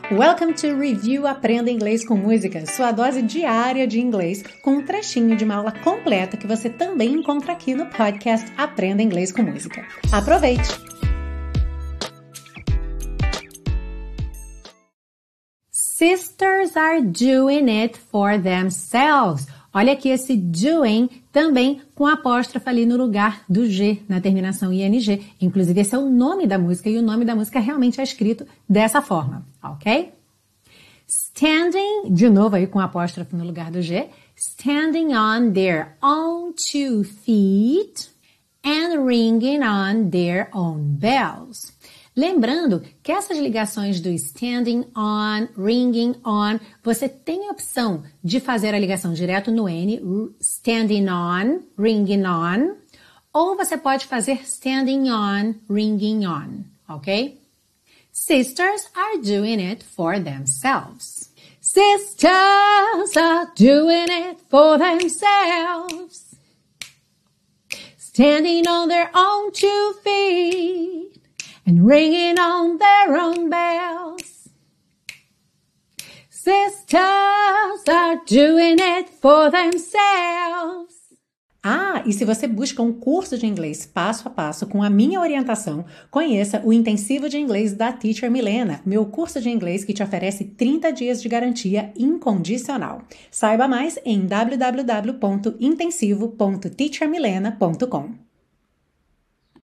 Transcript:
Welcome to Review Aprenda Inglês com Música, sua dose diária de inglês com um trechinho de uma aula completa que você também encontra aqui no podcast Aprenda Inglês com Música. Aproveite! Sisters are doing it for themselves. Olha aqui esse doing também com apóstrofe ali no lugar do G, na terminação ING. Inclusive, esse é o nome da música e o nome da música realmente é escrito dessa forma, ok? Standing, de novo aí com apóstrofe no lugar do G. Standing on their own 2 feet and ringing on their own bells. Lembrando que essas ligações do standing on, ringing on, você tem a opção de fazer a ligação direto no N, standing on, ringing on, ou você pode fazer standing on, ringing on, ok? Sisters are doing it for themselves. Sisters are doing it for themselves. Standing on their own 2 feet. And ringing on their own bells. Sisters are doing it for themselves. Ah, e se você busca um curso de inglês passo a passo com a minha orientação, conheça o Intensivo de Inglês da Teacher Milena, meu curso de inglês que te oferece 30 dias de garantia incondicional. Saiba mais em www.intensivo.teachermilena.com.